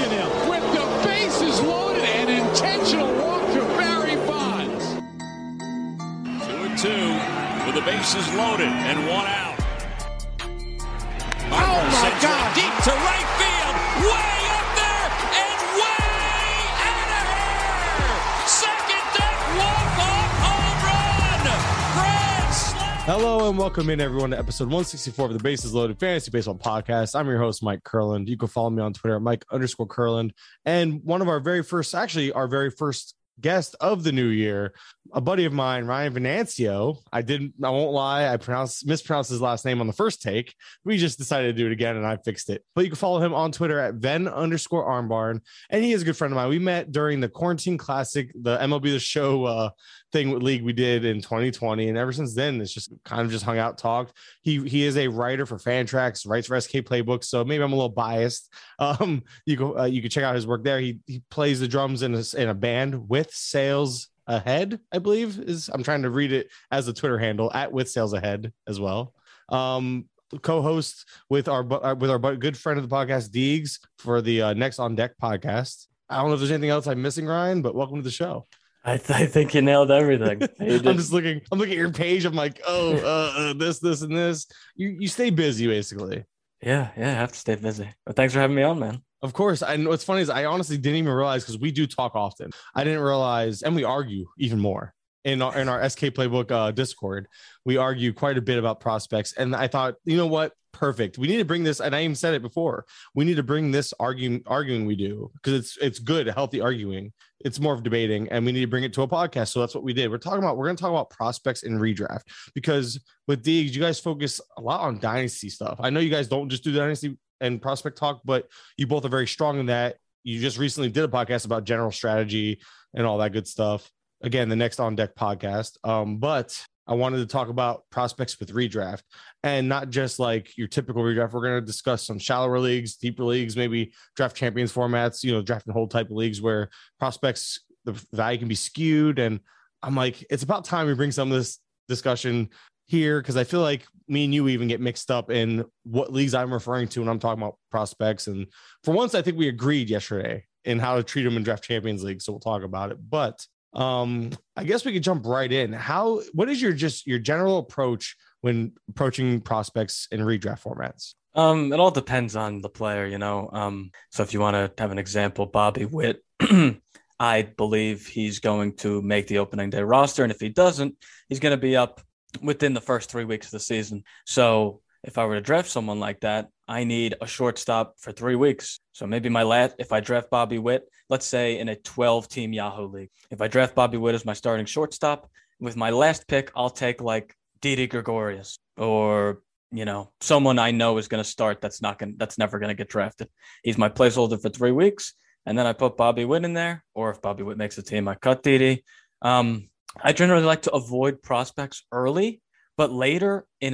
Hill with the bases loaded and intentional walk to Barry Bonds. 2-2 with the bases loaded and one out. Oh my God! Deep to right field, way up there and way out of here. Second deck walk-off home run. Grand slam. Hello and welcome in everyone to episode 164 of the Bases Loaded Fantasy Baseball Podcast. I'm your host, Mike Kurland. You can follow me on Twitter at Mike_Kurland. And one of our very first guest of the new year, a buddy of mine, Ryan Venancio. I won't lie, I mispronounced his last name on the first take. We just decided to do it again and I fixed it. But you can follow him on Twitter at Ven_Armbarn. And he is a good friend of mine. We met during the Quarantine Classic, the MLB The Show thing with league we did in 2020. And ever since then, it's just kind of just hung out, talked. He is a writer for Fantrax, writes for SK Playbooks. So maybe I'm a little biased. You can check out his work there. He plays the drums in a band with Sales Ahead, I believe I'm trying to read it as a Twitter handle at with Sales Ahead as well. Co-host with our good friend of the podcast, Deegs, for the Next on Deck podcast. I don't know if there's anything else I'm missing, Ryan, but welcome to the show. I think you nailed everything. I'm looking at your page. I'm like, this, and this. You stay busy, basically. Yeah, I have to stay busy. But thanks for having me on, man. Of course. And what's funny is I honestly didn't even realize, because we do talk often. I didn't realize, and we argue even more in our SK Playbook Discord. We argue quite a bit about prospects. And I thought, you know what? Perfect. We need to bring this, and I even said it before. We need to bring this arguing we do, because it's good, healthy arguing. It's more of debating, and we need to bring it to a podcast. So that's what we did. We're going to talk about prospects in redraft, because with Deegs, you guys focus a lot on dynasty stuff. I know you guys don't just do dynasty and prospect talk, but you both are very strong in that. You just recently did a podcast about general strategy and all that good stuff. Again, the Next on Deck podcast. But I wanted to talk about prospects with redraft, and not just like your typical redraft. We're going to discuss some shallower leagues, deeper leagues, maybe draft champions formats, draft and hold type of leagues where prospects, the value can be skewed. And I'm like, it's about time we bring some of this discussion here, because I feel like me and you even get mixed up in what leagues I'm referring to when I'm talking about prospects. And for once, I think we agreed yesterday in how to treat them in draft champions league. So we'll talk about it. But I guess we could jump right in. What is your general approach when approaching prospects in redraft formats? It all depends on the player, so if you want to have an example, Bobby Witt, I believe he's going to make the opening day roster. And if he doesn't, he's going to be up within the first 3 weeks of the season. So if I were to draft someone like that, I need a shortstop for 3 weeks. So maybe if I draft Bobby Witt, let's say in a 12-team Yahoo league, if I draft Bobby Witt as my starting shortstop, with my last pick, I'll take like Didi Gregorius, or someone I know is going to start that's never going to get drafted. He's my placeholder for 3 weeks, and then I put Bobby Witt in there. Or if Bobby Witt makes the team, I cut Didi. I generally like to avoid prospects early, but later in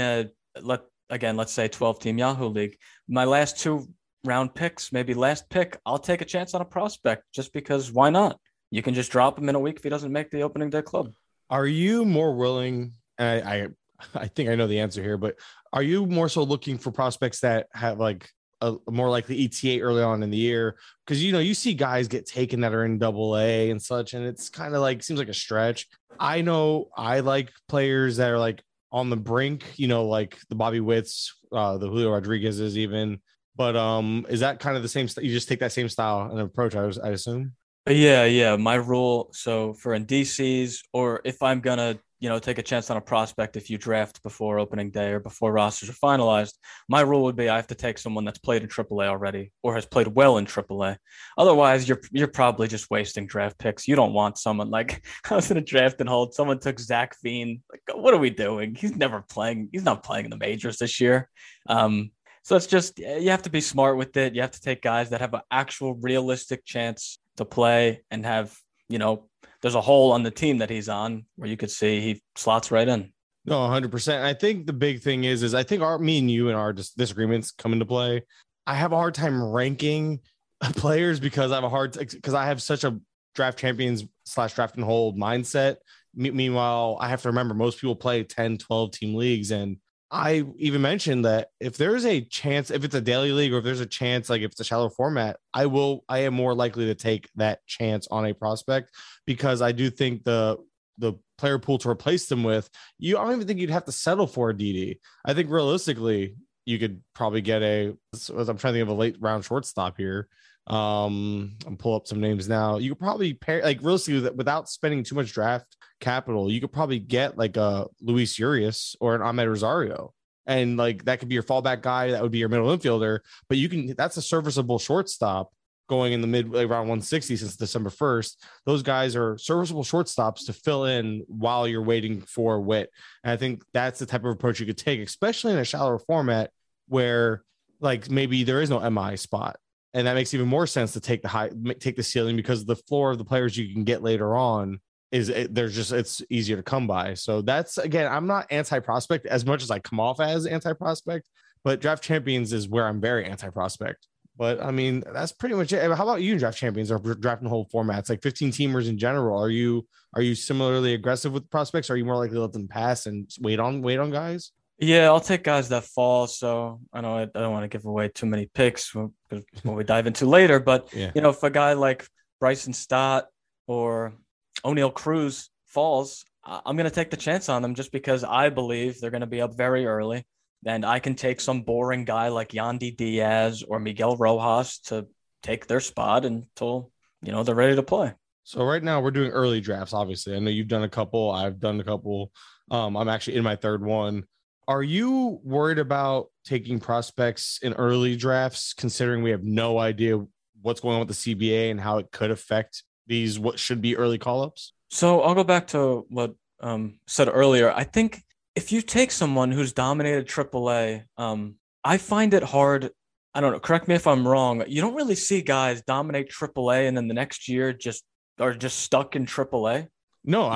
let's say 12-team Yahoo league, my last 2 round picks, maybe last pick, I'll take a chance on a prospect, just because why not? You can just drop him in a week if he doesn't make the opening day club. Are you more willing, and I think I know the answer here, but are you more so looking for prospects that have like a more likely ETA early on in the year? Because you see guys get taken that are in AA and such, and it's kind of like seems like a stretch. I know I like players that are like on the brink, like the Bobby Witts, the Julio Rodriguez's even. But is that kind of the same? You just take that same style and approach, I assume. Yeah. My rule. So for NDCs, or if I'm gonna take a chance on a prospect, if you draft before opening day or before rosters are finalized, my rule would be I have to take someone that's played in AAA already or has played well in AAA. Otherwise, you're probably just wasting draft picks. You don't want someone like I was in a draft and hold. Someone took Zach Veen. Like, what are we doing? He's not playing in the majors this year. So it's just, you have to be smart with it. You have to take guys that have an actual realistic chance to play and have, there's a hole on the team that he's on where you could see he slots right in. No, 100%. I think the big thing is I think me and you and our disagreements come into play. I have a hard time ranking players because I have such a draft champions / draft and hold mindset. Meanwhile, I have to remember most people play 10, 12 team leagues, and I even mentioned that if there's a chance, if it's a daily league or if there's a chance, like if it's a shallow format, I am more likely to take that chance on a prospect because I do think the player pool to replace them with, I don't even think you'd have to settle for a DD. I think realistically, you could probably get I'm trying to think of a late round shortstop here. I'm pull up some names now. You could probably pair like realistically without spending too much draft capital. You could probably get like a Luis Urias or an Ahmed Rosario, and like that could be your fallback guy. That would be your middle infielder. But that's a serviceable shortstop going in the mid around 160 since December 1st. Those guys are serviceable shortstops to fill in while you're waiting for Witt. And I think that's the type of approach you could take, especially in a shallower format where like maybe there is no MI spot. And that makes even more sense to take the ceiling because the floor of the players you can get later on it's easier to come by. So that's, again, I'm not anti-prospect as much as I come off as anti-prospect, but Draft Champions is where I'm very anti-prospect. But I mean, that's pretty much it. How about you in Draft Champions or drafting whole formats, like 15 teamers in general? Are you similarly aggressive with prospects? Or are you more likely to let them pass and wait on guys? Yeah, I'll take guys that fall. So I know I don't want to give away too many picks when we dive into later, but yeah. If a guy like Bryson Stott or O'Neal Cruz falls, I'm going to take the chance on them just because I believe they're going to be up very early. And I can take some boring guy like Yandy Diaz or Miguel Rojas to take their spot until, they're ready to play. So right now we're doing early drafts. Obviously, I know you've done a couple. I've done a couple. I'm actually in my third one. Are you worried about taking prospects in early drafts, considering we have no idea what's going on with the CBA and how it could affect what should be early call-ups? So I'll go back to what said earlier. I think if you take someone who's dominated AAA, I find it hard. I don't know. Correct me if I'm wrong. You don't really see guys dominate AAA and then the next year just stuck in AAA. No,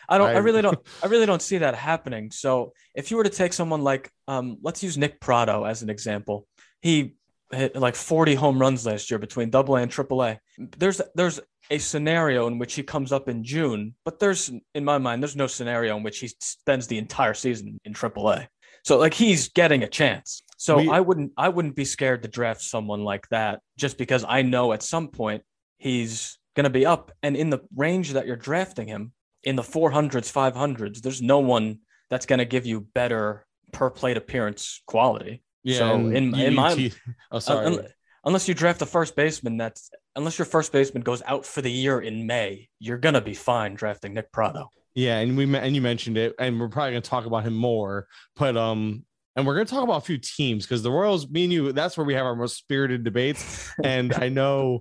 I really don't see that happening. So if you were to take someone like, let's use Nick Pratto as an example. He hit like 40 home runs last year between AA and AAA. There's a scenario in which he comes up in June, but in my mind, there's no scenario in which he spends the entire season in AAA. So like he's getting a chance. So I wouldn't be scared to draft someone like that just because I know at some point he's going to be up, and in the range that you're drafting him, in the 400s, 500s, there's no one that's going to give you better per plate appearance quality. Yeah. So in my sorry. Unless you draft a first baseman unless your first baseman goes out for the year in May, you're going to be fine drafting Nick Pratto. Yeah. And you mentioned it, and we're probably going to talk about him more, but, and we're going to talk about a few teams because the Royals, me and you, that's where we have our most spirited debates. And I know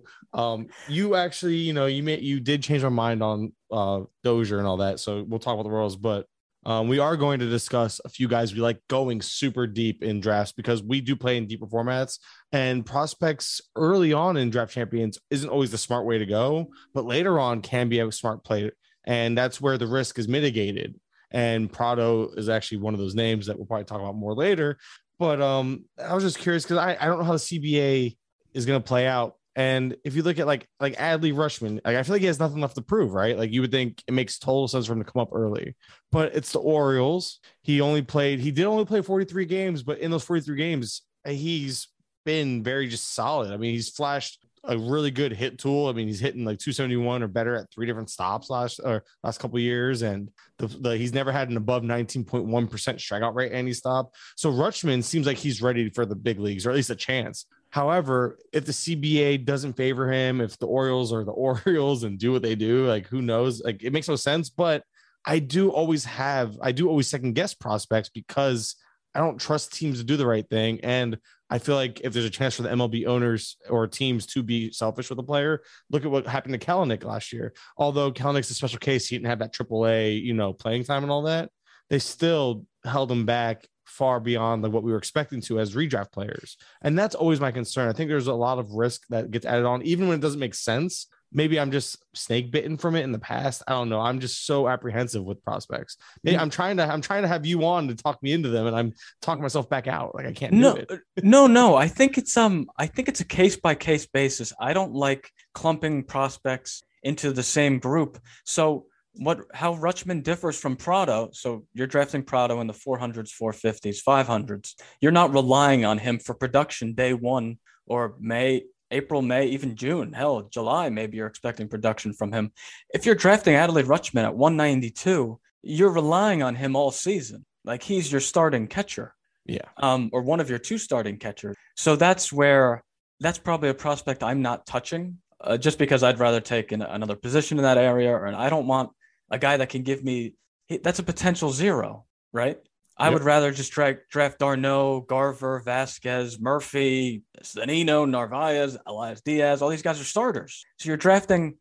you actually, you did change my mind on Dozier and all that. So we'll talk about the Royals, but we are going to discuss a few guys we like going super deep in drafts because we do play in deeper formats, and prospects early on in Draft Champions isn't always the smart way to go, but later on can be a smart play. And that's where the risk is mitigated. And Pratto is actually one of those names that we'll probably talk about more later. But I was just curious because I don't know how the CBA is going to play out. And if you look at like Adley Rutschman, like I feel like he has nothing left to prove, right? Like you would think it makes total sense for him to come up early, but it's the Orioles. He did only play 43 games, but in those 43 games, he's been very just solid. I mean, he's flashed a really good hit tool. I mean, he's hitting like 271 or better at 3 different stops last couple of years. And he's never had an above 19.1% strikeout rate any stop. So Rutschman seems like he's ready for the big leagues, or at least a chance. However, if the CBA doesn't favor him, if the Orioles are the Orioles and do what they do, like who knows, like it makes no sense. But I do always second guess prospects because I don't trust teams to do the right thing. And I feel like if there's a chance for the MLB owners or teams to be selfish with a player, look at what happened to Kelenic last year. Although Kelenic's a special case, he didn't have that AAA, playing time and all that. They still held him back far beyond like what we were expecting to as redraft players. And that's always my concern. I think there's a lot of risk that gets added on, even when it doesn't make sense. Maybe I'm just snake bitten from it in the past. I don't know. I'm just so apprehensive with prospects. Maybe I'm trying to have you on to talk me into them, and I'm talking myself back out. Like I can't do it. No. I think it's a case by case basis. I don't like clumping prospects into the same group. So how Rutschman differs from Prado. So you're drafting Prado in the 400s, 450s, 500s. You're not relying on him for production day one or April, May, even June. Hell, July, maybe you're expecting production from him. If you're drafting Adley Rutschman at 192, you're relying on him all season. Like he's your starting catcher. Yeah. Or one of your two starting catchers. So that's probably a prospect I'm not touching just because I'd rather take another position in that area. And I don't want a guy that can give me, that's a potential zero, right? I would rather just draft d'Arnaud, Garver, Vasquez, Murphy, Zunino, Narvaez, Elias Diaz. All these guys are starters. So you're drafting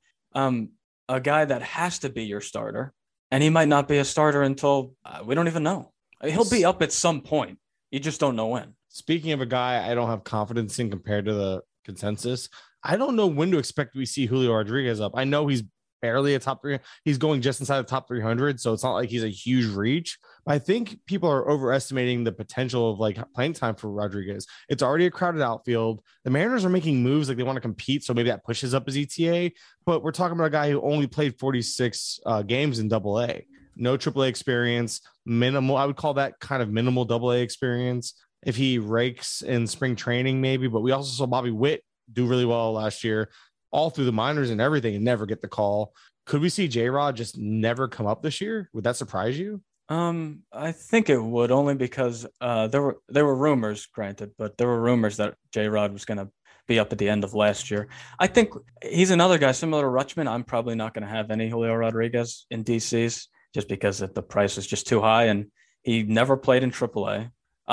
a guy that has to be your starter, and he might not be a starter until we don't even know. He'll be up at some point. You just don't know when. Speaking of a guy I don't have confidence in compared to the consensus, I don't know when to expect we see Julio Rodriguez up. I know he's barely a top 3. He's going just inside the top 300, so it's not like he's a huge reach. But I think people are overestimating the potential of like playing time for Rodriguez. It's already a crowded outfield. The Mariners are making moves like they want to compete, so maybe that pushes up his ETA. But we're talking about a guy who only played 46 games in AA. No AAA experience, minimal. I would call that kind of minimal AA experience. If he rakes in spring training, maybe. But we also saw Bobby Witt do really well last year, all through the minors and everything, and never get the call. Could we see J-Rod just never come up this year? Would that surprise you? I think it would, only because there were rumors, granted, but there were rumors that J-Rod was going to be up at the end of last year. I think he's another guy similar to Rutschman. I'm probably not going to have any Julio Rodriguez in DCs just because the price is just too high, and he never played in AAA.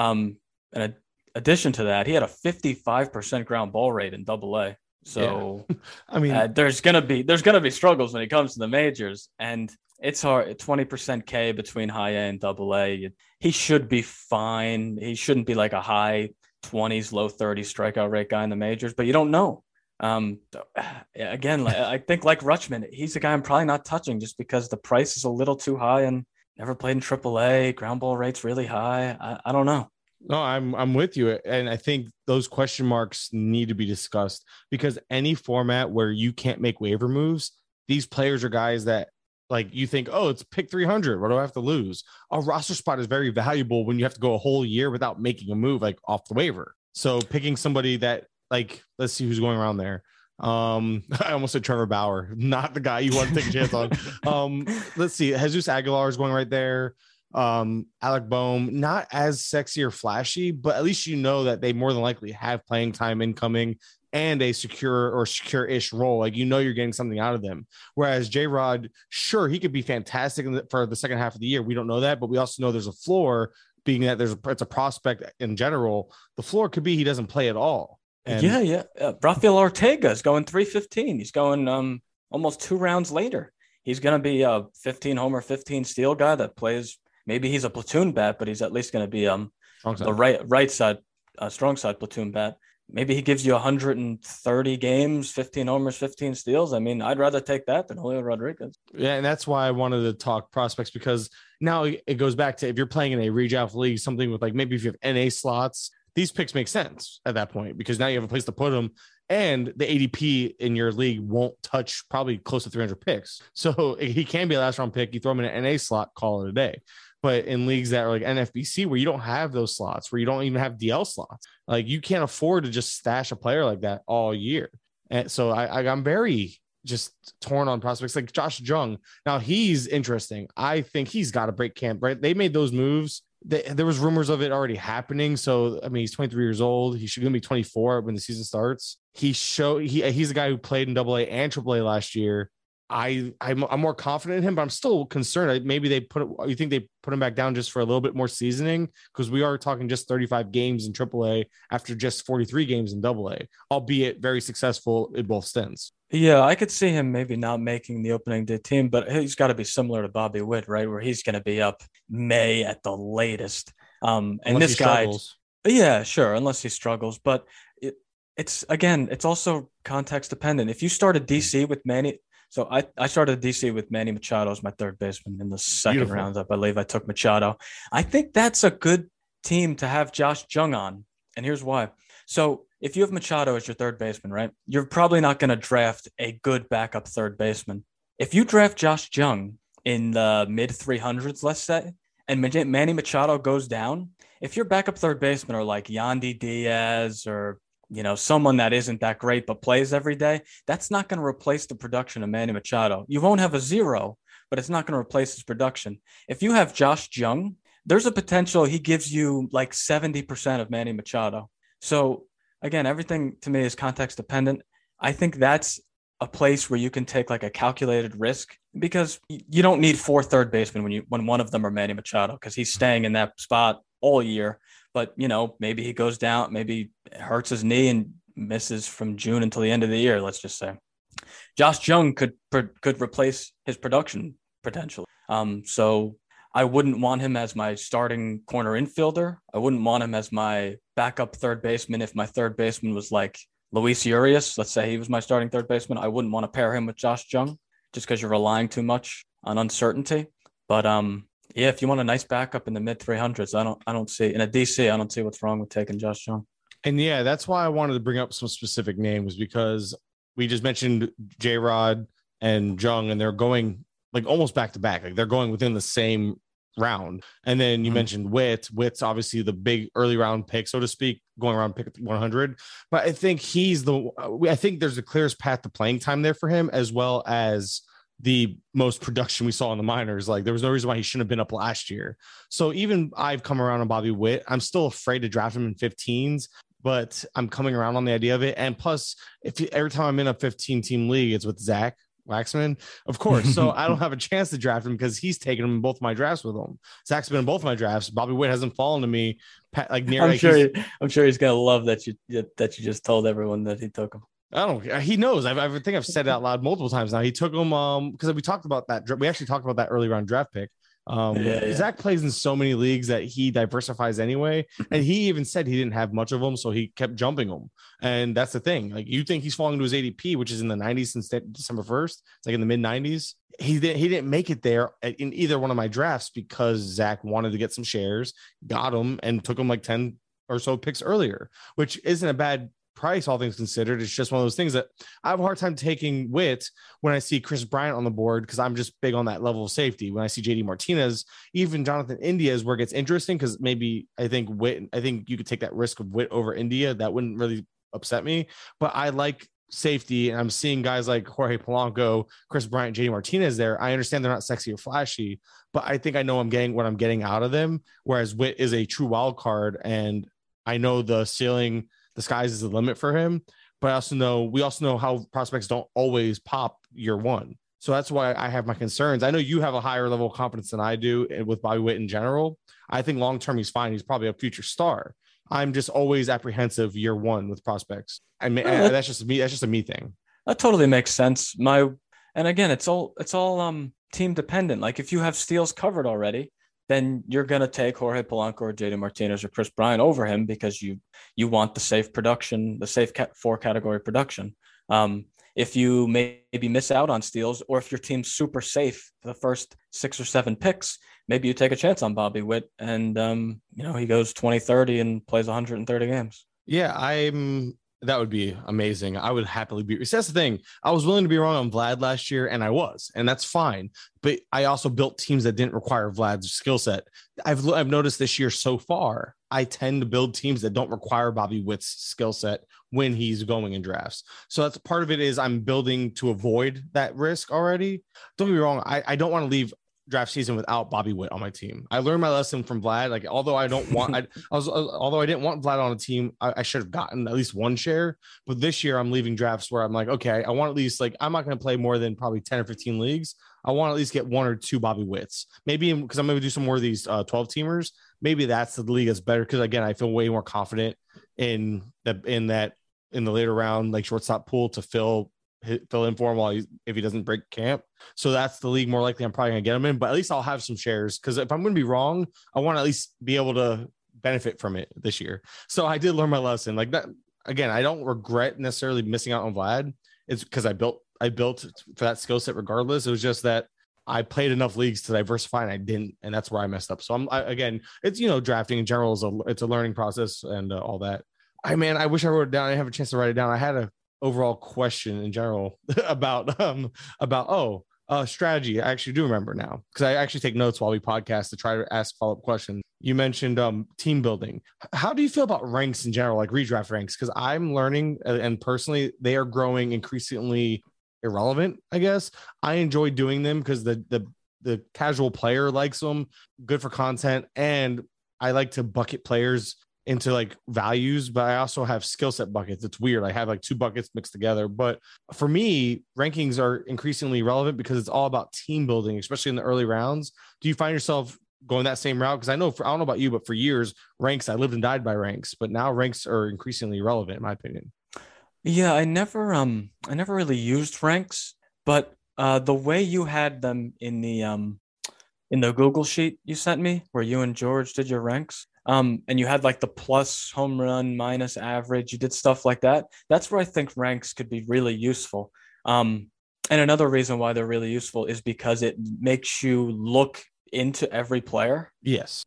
In addition to that, he had a 55% ground ball rate in AA. So, yeah. I mean, there's gonna be struggles when he comes to the majors, and it's hard. 20% K between high A and AA. He should be fine. He shouldn't be like a high 20s, low 30s strikeout rate guy in the majors, but you don't know. Again, I think like Rutschman, he's a guy I'm probably not touching just because the price is a little too high and never played in AAA. Ground ball rate's really high. I don't know. No, I'm with you. And I think those question marks need to be discussed because any format where you can't make waiver moves, these players are guys that like you think, oh, it's pick 300. What do I have to lose? A roster spot is very valuable when you have to go a whole year without making a move like off the waiver. So picking somebody that like, let's see who's going around there. I almost said Trevor Bauer, not the guy you want to take a chance on. Let's see. Jesus Aguilar is going right there. Alec Boehm, not as sexy or flashy, but at least you know that they more than likely have playing time incoming and a secure-ish role. Like, you know, you're getting something out of them. Whereas J-Rod, sure, he could be fantastic for the second half of the year. We don't know that, but we also know there's a floor, being that it's a prospect in general. The floor could be he doesn't play at all. And Rafael Ortega is going 315. He's going almost 2 rounds later. He's going to be a 15 homer, 15 steal guy that plays. Maybe he's a platoon bat, but he's at least going to be the right side, strong side platoon bat. Maybe he gives you 130 games, 15 homers, 15 steals. I mean, I'd rather take that than Julio Rodriguez. Yeah, and that's why I wanted to talk prospects, because now it goes back to if you're playing in a regional league, something with like maybe if you have NA slots, these picks make sense at that point because now you have a place to put them. And the ADP in your league won't touch probably close to 300 picks. So he can be a last round pick. You throw him in an NA slot, call it a day. But in leagues that are like NFBC, where you don't have those slots, where you don't even have DL slots, like you can't afford to just stash a player like that all year. And so I'm very just torn on prospects like Josh Jung. Now he's interesting. I think he's got a break camp, right? They made those moves. There was rumors of it already happening. So, I mean, he's 23 years old. He should be 24 when the season starts. He's a guy who played in AA and AAA last year. I'm more confident in him, but I'm still concerned. Maybe you think they put him back down just for a little bit more seasoning? Because we are talking just 35 games in AAA after just 43 games in AA, albeit very successful in both stints. Yeah, I could see him maybe not making the opening day team, but he's got to be similar to Bobby Witt, right? Where he's going to be up May at the latest. And this guy, yeah, sure, unless he struggles. But it's also context dependent. If you start a DC with Manny. So I started DC with Manny Machado as my third baseman in the second round. I believe I took Machado. I think that's a good team to have Josh Jung on. And here's why. So if you have Machado as your third baseman, right, you're probably not going to draft a good backup third baseman. If you draft Josh Jung, in the mid 300s, let's say, and Manny Machado goes down, if your backup third baseman are like Yandy Diaz or someone that isn't that great but plays every day, that's not going to replace the production of Manny Machado. You won't have a zero, but it's not going to replace his production. If you have Josh Jung, there's a potential he gives you like 70% of Manny Machado. So again, everything to me is context dependent. I think that's a place where you can take like a calculated risk, because you don't need 4 third basemen when one of them are Manny Machado, because he's staying in that spot all year. But, maybe he goes down, maybe hurts his knee and misses from June until the end of the year, let's just say. Josh Jung could replace his production potentially. So I wouldn't want him as my starting corner infielder. I wouldn't want him as my backup third baseman. If my third baseman was like Luis Urias, let's say he was my starting third baseman, I wouldn't want to pair him with Josh Jung just because you're relying too much on uncertainty. But yeah, if you want a nice backup in the mid 300s, I don't see in a DC, I don't see what's wrong with taking Josh Jung. And yeah, that's why I wanted to bring up some specific names, because we just mentioned J-Rod and Jung, and they're going like almost back to back. Like they're going within the same round. And then you mentioned Witt. Witt's obviously the big early round pick, so to speak, going around pick 100. But I think I think there's the clearest path to playing time there for him, as well as the most production we saw in the minors. Like there was no reason why he shouldn't have been up last year. So even I've come around on Bobby Witt. I'm still afraid to draft him in 15s, but I'm coming around on the idea of it. And plus, every time I'm in a 15-team league, it's with Zach Waxman, of course. So I don't have a chance to draft him because he's taken him in both my drafts with him. Zach's been in both my drafts. Bobby Witt hasn't fallen to me like near. I'm sure he's gonna love that you just told everyone that he took him. He knows. I think I've said it out loud multiple times now. He took him because we talked about that. We actually talked about that early round draft pick. Zach plays in so many leagues that he diversifies anyway. And he even said he didn't have much of them, so he kept jumping them. And that's the thing. Like you think he's falling to his ADP, which is in the 90s since December 1st. It's like in the mid 90s. He didn't make it there in either one of my drafts because Zach wanted to get some shares, got him, and took him like 10 or so picks earlier, which isn't a bad price, all things considered. It's just one of those things that I have a hard time taking Witt when I see Chris Bryant on the board, because I'm just big on that level of safety. When I see JD Martinez, even Jonathan India is where it gets interesting, because maybe I think you could take that risk of Witt over India. That wouldn't really upset me, but I like safety, and I'm seeing guys like Jorge Polanco, Chris Bryant, JD Martinez there. I understand they're not sexy or flashy, but I think I know what I'm getting out of them, whereas Witt is a true wild card, and I know the ceiling, the skies is the limit for him. But we also know how prospects don't always pop year one. So that's why I have my concerns. I know you have a higher level of confidence than I do with Bobby Witt in general. I think long-term he's fine. He's probably a future star. I'm just always apprehensive year one with prospects. That's just me. That's just a me thing. That totally makes sense. And again, it's all team dependent. Like if you have steals covered already, then you're going to take Jorge Polanco or JD Martinez or Chris Bryant over him because you want the safe production, the safe 4-category production. If you maybe miss out on steals, or if your team's super safe for the first 6 or 7 picks, maybe you take a chance on Bobby Witt and, he goes 20-30 and plays 130 games. Yeah, that would be amazing. I would happily be. That's the thing. I was willing to be wrong on Vlad last year, and I was, and that's fine. But I also built teams that didn't require Vlad's skill set. I've noticed this year so far, I tend to build teams that don't require Bobby Witt's skill set when he's going in drafts. So that's part of it, is I'm building to avoid that risk already. Don't get me wrong. I don't want to leave draft season without Bobby Witt on my team. I learned my lesson from Vlad. Like, although I didn't want Vlad on a team, I should have gotten at least one share. But this year I'm leaving drafts where I'm like, okay, I want at least, like, I'm not going to play more than probably 10 or 15 leagues. I want to at least get 1 or 2 Bobby Witts. Maybe because I'm going to do some more of these 12 teamers. Maybe that's the league that's better. Cause again, I feel way more confident in the later round, like shortstop pool to fill in for him if he doesn't break camp. So that's the league more likely I'm probably going to get him in, but at least I'll have some shares. Cause if I'm going to be wrong, I want to at least be able to benefit from it this year. So I did learn my lesson like that. Again, I don't regret necessarily missing out on Vlad. It's because I built for that skill set regardless. It was just that I played enough leagues to diversify and I didn't, and that's where I messed up. So again, it's, drafting in general it's a learning process and all that. I wish I wrote it down. I didn't have a chance to write it down. I had a overall question in general about Strategy. I actually do remember now because I actually take notes while we podcast to try to ask follow-up questions. You mentioned team building. How do you feel about ranks in general, like redraft ranks? Because I'm learning, and personally, they are growing increasingly irrelevant, I guess. I enjoy doing them because the casual player likes them, good for content, and I like to bucket players into like values, but I also have skill set buckets. It's weird. I have like 2 buckets mixed together. But for me, rankings are increasingly relevant because it's all about team building, especially in the early rounds. Do you find yourself going that same route? Because I know I don't know about you, but for years, ranks, I lived and died by ranks, but now ranks are increasingly relevant, in my opinion. Yeah, I never really used ranks, but the way you had them in the Google sheet you sent me, where you and George did your ranks, and you had like the plus home run, minus average, you did stuff like that. That's where I think ranks could be really useful. And another reason why they're really useful is because it makes you look into every player. Yes.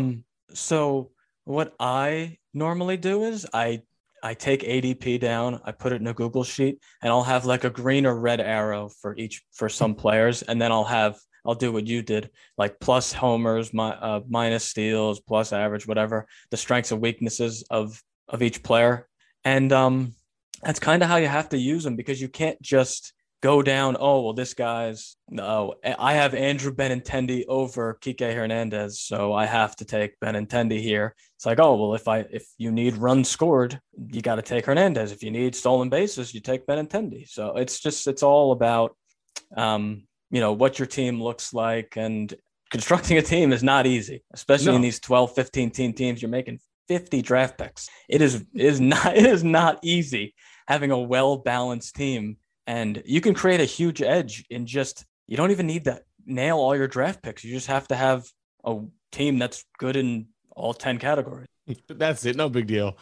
So what I normally do is I take ADP down, I put it in a Google sheet, and I'll have like a green or red arrow for some players, and then I'll do what you did, like plus homers, minus steals, plus average, whatever, the strengths and weaknesses of each player. And that's kind of how you have to use them, because you can't just go down, oh, well, this guy's, no, I have Andrew Benintendi over Kike Hernandez, so I have to take Benintendi here. It's like, oh, well, if you need runs scored, you got to take Hernandez. If you need stolen bases, you take Benintendi. So it's all about, what your team looks like, and constructing a team is not easy, especially in these 12, 15 teams. You're making 50 draft picks. It is not easy having a well-balanced team. And you can create a huge edge in you don't even need to nail all your draft picks. You just have to have a team that's good in all 10 categories. That's it. No big deal.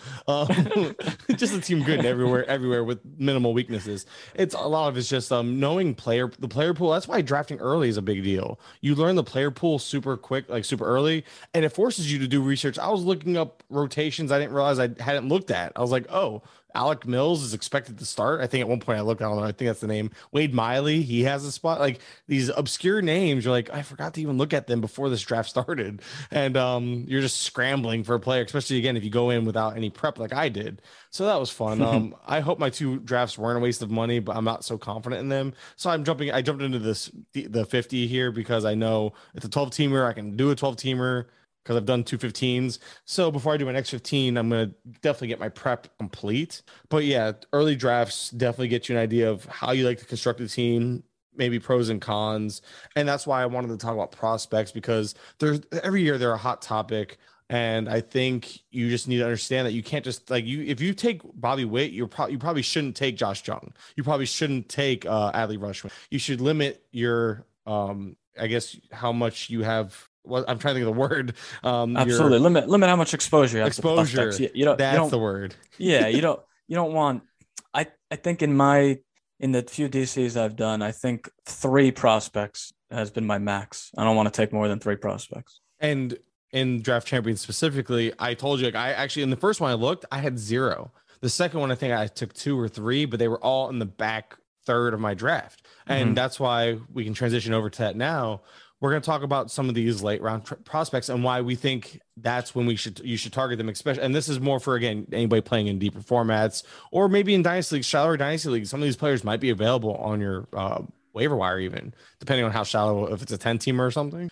Just a team good everywhere with minimal weaknesses. It's a lot of it's just knowing the player pool. That's why drafting early is a big deal. You learn the player pool super quick, like super early, and it forces you to do research. I was looking up rotations I didn't realize I hadn't looked at. I was like, oh, Alec Mills is expected to start. I think at one point I looked, I don't know, I think that's the name. Wade Miley, he has a spot. Like these obscure names, you're like, I forgot to even look at them before this draft started. And you're just scrambling for a player, especially again, if you go in without any prep like I did. So that was fun. I hope my 2 drafts weren't a waste of money, but I'm not so confident in them. So I jumped into the 50 here because I know it's a 12-teamer. I can do a 12-teamer because I've done 2 15s. So before I do my next 15, I'm going to definitely get my prep complete. But yeah, early drafts definitely get you an idea of how you like to construct a team, maybe pros and cons. And that's why I wanted to talk about prospects, because every year they're a hot topic. And I think you just need to understand that you can't just if you take Bobby Witt, you probably shouldn't take Josh Jung. You probably shouldn't take Adley Rutschman. You should limit your, I guess, how much you have. Well, I'm trying to think of the word. Absolutely, limit how much exposure you have. Exposure. To you don't. That's the word. Yeah, you don't want. I think in the few DCs I've done, I think 3 prospects has been my max. I don't want to take more than 3 prospects. And in Draft Champions specifically, I told you, like, I actually, in the first one I looked, I had 0. The second one, I think I took 2 or 3, but they were all in the back third of my draft. And that's why we can transition over to that now. We're going to talk about some of these late round prospects and why we think that's when you should target them, especially. And this is more for, again, anybody playing in deeper formats, or maybe in Dynasty Leagues, shallower Dynasty Leagues. Some of these players might be available on your waiver wire, even depending on how shallow, if it's a 10-teamer or something.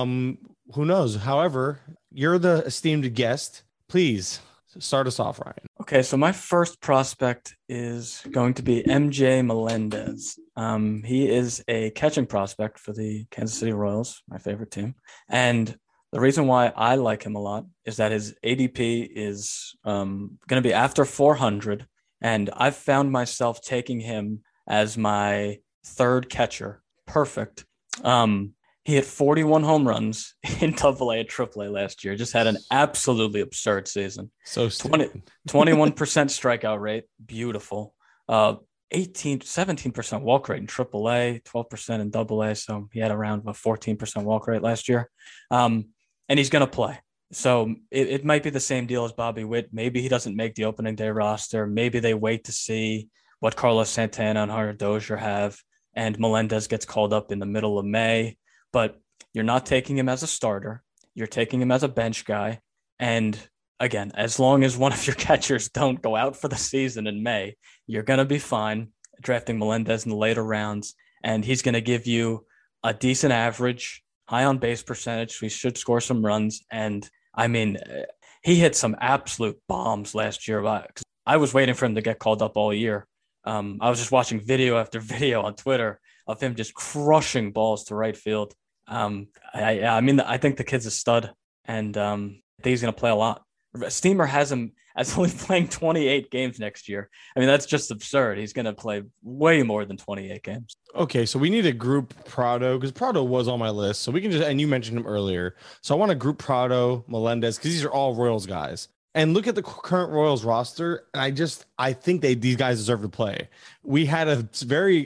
Who knows? However, you're the esteemed guest. Please start us off, Ryan. Okay, so my first prospect is going to be MJ Melendez. He is a catching prospect for the Kansas City Royals, my favorite team. And the reason why I like him a lot is that his ADP is going to be after 400. And I've found myself taking him as my 3rd catcher. Perfect. He hit 41 home runs in AA and AAA last year. Just had an absolutely absurd season. So 21% strikeout rate. Beautiful. 17% walk rate in AAA, 12% in AA. So he had around a 14% walk rate last year. And he's going to play. So it might be the same deal as Bobby Witt. Maybe he doesn't make the opening day roster. Maybe they wait to see what Carlos Santana and Hunter Dozier have. and Melendez gets called up in the middle of May, but you're not taking him as a starter. You're taking him as a bench guy. And again, as long as one of your catchers don't go out for the season in May, you're going to be fine drafting Melendez in the later rounds. And he's going to give you a decent average, high on base percentage. So he should score some runs. And I mean, he hit some absolute bombs last year. I was waiting for him to get called up all year. I was just watching video after video on Twitter of him just crushing balls to right field. I think the kid's a stud, and I think he's going to play a lot. Steamer has him as only playing 28 games next year. I mean, that's just absurd. He's going to play way more than 28 games. Okay, so we need to group Prado because Prado was on my list. So we can just, and you mentioned him earlier. So I want to group Prado, Melendez, because these are all Royals guys. And look at the current Royals roster. And I think these guys deserve to play. We had a very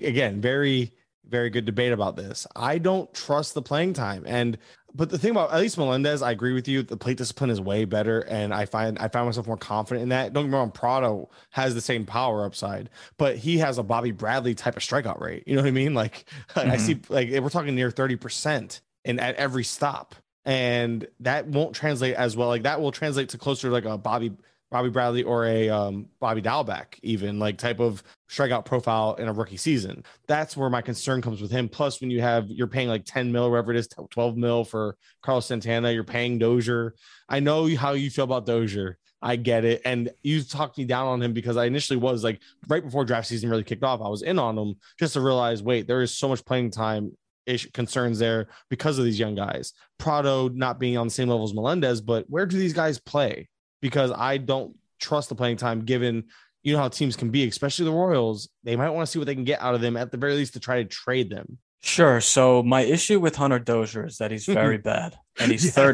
good debate about this. I don't trust the playing time. But the thing about at least Melendez, I agree with you. The plate discipline is way better. And I find myself more confident in that. Don't get me wrong, Prado has the same power upside, but he has a Bobby Bradley type of strikeout rate. You know what I mean? Like I see, like we're talking near 30% at every stop. And that won't translate as well. Like that will translate to closer to like a Bobby Bradley or a Bobby Dalbec, even like type of strikeout profile in a rookie season. That's where my concern comes with him. Plus, when you're paying like 10 mil, wherever it is, 12 mil for Carlos Santana, you're paying Dozier. I know how you feel about Dozier. I get it. And you talked me down on him because I initially was like right before draft season really kicked off. I was in on him just to realize, wait, there is so much playing time concerns there because of these young guys. Prado not being on the same level as Melendez, but where do these guys play? Because I don't trust the playing time given, you know, how teams can be, especially the Royals. They might want to see what they can get out of them at the very least to try to trade them. Sure. So my issue with Hunter Dozier is that he's very bad, and he's Yes.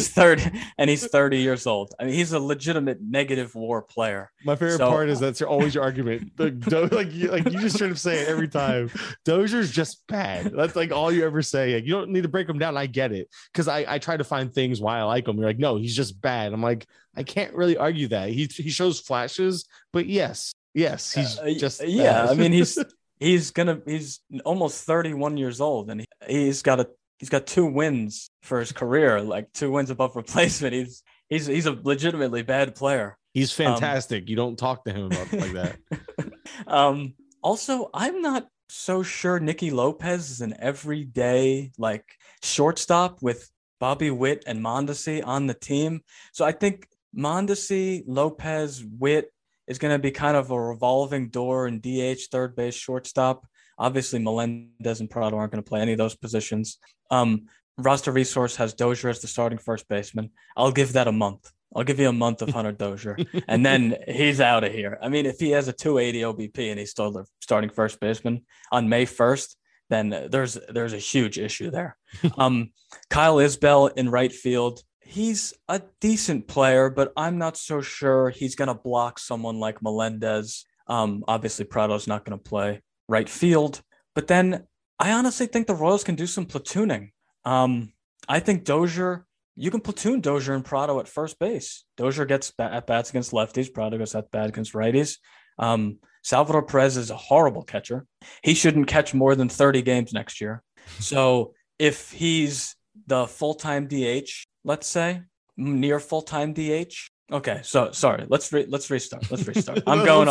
he's 30 years old. I mean, he's a legitimate negative WAR player. My favorite part is that's always your argument. You just try to say it every time. Dozier's just bad. That's like all you ever say. Like, you don't need to break him down. I get it because I try to find things why I like him. You're like, no, he's just bad. I'm like, I can't really argue that. He shows flashes, but yes, he's just bad. I mean, he's almost 31 years old, and he's got 2 wins for his career, like 2 wins above replacement. He's a legitimately bad player. He's fantastic. You don't talk to him about it like that. Also, I'm not so sure Nicky Lopez is an everyday like shortstop with Bobby Witt and Mondesi on the team. So I think Mondesi, Lopez, Witt is going to be kind of a revolving door in DH, third base, shortstop. Obviously, Melendez and Prado aren't going to play any of those positions. Roster Resource has Dozier as the starting first baseman. I'll give that a month. I'll give you a month of Hunter Dozier, and then he's out of here. I mean, if he has a 280 OBP and he's still the starting first baseman on May 1st, then there's a huge issue there. Kyle Isbell in right field. He's a decent player, but I'm not so sure he's going to block someone like Melendez. Obviously, Prado's not going to play right field. But then I honestly think the Royals can do some platooning. I think Dozier, you can platoon Dozier and Prado at first base. Dozier gets at-bats against lefties. Prado gets at-bats against righties. Salvador Perez is a horrible catcher. He shouldn't catch more than 30 games next year. So if he's the full-time DH, let's say, near full-time DH. Okay, so sorry. Let's restart. I'm going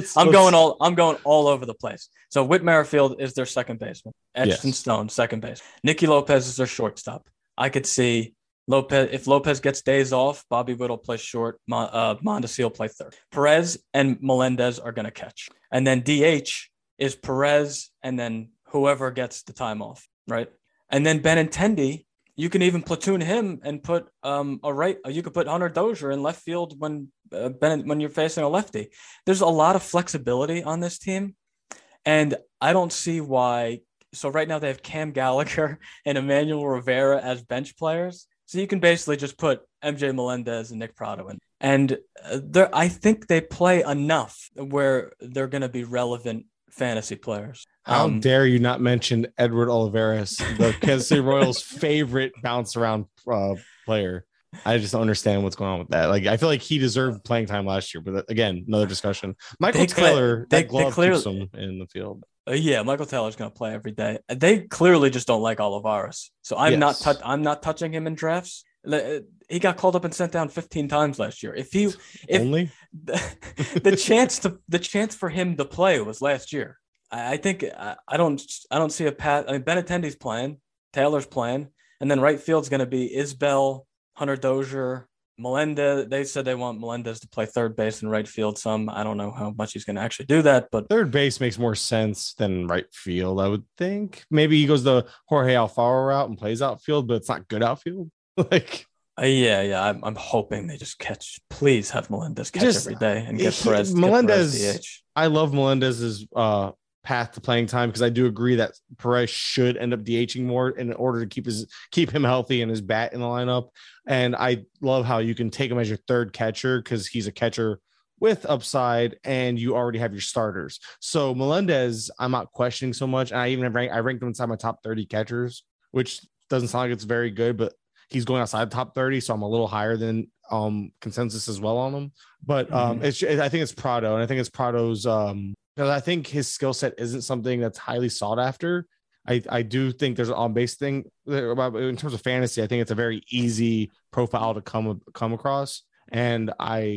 all over the place. So Whit Merrifield is their second baseman. Edgerton Stone, second base. Nicky Lopez is their shortstop. I could see Lopez, if Lopez gets days off, Bobby Witt will play short. Mondesi will play third. Perez and Melendez are going to catch. And then DH is Perez and then whoever gets the time off, right? And then Benintendi, you can even platoon him and put you could put Hunter Dozier in left field when you're facing a lefty. There's a lot of flexibility on this team, and I don't see why. So right now they have Cam Gallagher and Emmanuel Rivera as bench players. So you can basically just put MJ Melendez and Nick Prado in. And I think they play enough where they're going to be relevant fantasy players. How dare you not mention Edward Olivares, the Kansas City Royals' favorite bounce around player? I just don't understand what's going on with that. Like, I feel like he deserved playing time last year, but again, another discussion. Michael Taylor, that glove keeps him in the field. Yeah, Michael Taylor's going to play every day. They clearly just don't like Olivares, so I'm not touching him in drafts. He got called up and sent down 15 times last year. If Only the chance for him to play was last year. I think I don't see a path. I mean, Benintendi's playing, Taylor's playing, and then right field's going to be Isbell, Hunter Dozier, Melendez. They said they want Melendez to play third base and right field some. I don't know how much he's going to actually do that, but third base makes more sense than right field, I would think. Maybe he goes the Jorge Alfaro route and plays outfield, but it's not good outfield. Like, yeah. I'm hoping they just please have Melendez catch every day and get Perez DH. I love Melendez's path to playing time because I do agree that Perez should end up DHing more in order to keep him healthy and his bat in the lineup. And I love how you can take him as your third catcher because he's a catcher with upside and you already have your starters. So Melendez, I'm not questioning so much. And I ranked him inside my top 30 catchers, which doesn't sound like it's very good, but he's going outside the top 30. So I'm a little higher than consensus as well on him. But I think it's Prado, and I think it's Prado's because I think his skill set isn't something that's highly sought after. I do think there's an on-base thing in terms of fantasy. I think it's a very easy profile to come across. And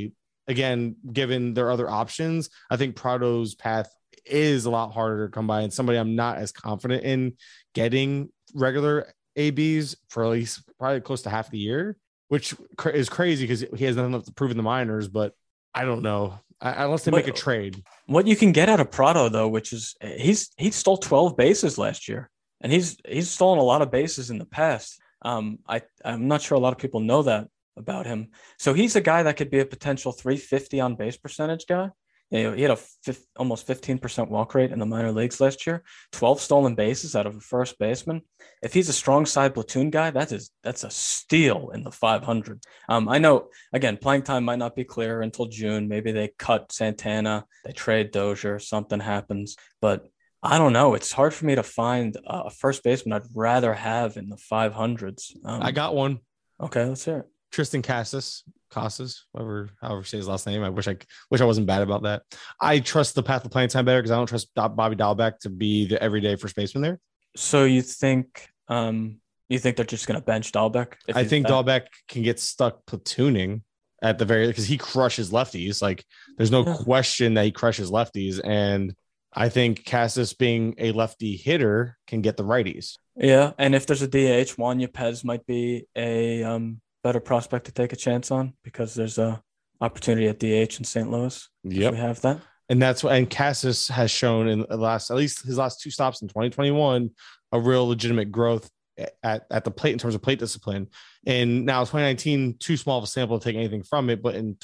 again, given their other options, I think Prado's path is a lot harder to come by, and somebody I'm not as confident in getting regular ABs for at least probably close to half the year, which is crazy because he has nothing left to prove in the minors. But I don't know. Unless they make a trade. What you can get out of Prado, though, which is he stole 12 bases last year, and he's stolen a lot of bases in the past. I'm not sure a lot of people know that about him. So he's a guy that could be a potential 350 on base percentage guy. You know, he had almost 15% walk rate in the minor leagues last year, 12 stolen bases out of a first baseman. If he's a strong side platoon guy, that's a steal in the 500. I know, again, playing time might not be clear until June. Maybe they cut Santana, they trade Dozier, something happens. But I don't know. It's hard for me to find a first baseman I'd rather have in the 500s. I got one. Okay, let's hear it. Tristan Casas, however you say his last name. I wish I wasn't bad about that. I trust the path of playing time better because I don't trust Bobby Dahlbeck to be the everyday first baseman there. So you think they're just going to bench Dahlbeck? I think Dahlbeck can get stuck platooning at the because he crushes lefties. Like there's no question that he crushes lefties, and I think Casas being a lefty hitter can get the righties. Yeah, and if there's a DH, Juan Yepez might be a better prospect to take a chance on because there's a opportunity at DH in St. Louis. Yep. We have that. And that's what, and Casas has shown in at least his last two stops in 2021, a real legitimate growth at the plate in terms of plate discipline. And now 2019, too small of a sample to take anything from it, but in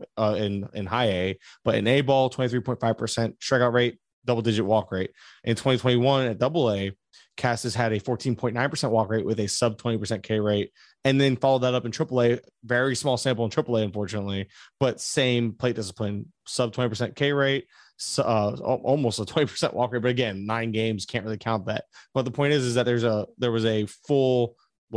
high A, but in A ball, 23.5% strikeout rate, double-digit walk rate. In 2021 at Double A, Casas had a 14.9% walk rate with a sub 20% K rate, and then followed that up in AAA. Very small sample in AAA, unfortunately, but same plate discipline, sub 20% K rate, almost a 20% walk rate. But again, 9 games, can't really count that. But the point is that there was a full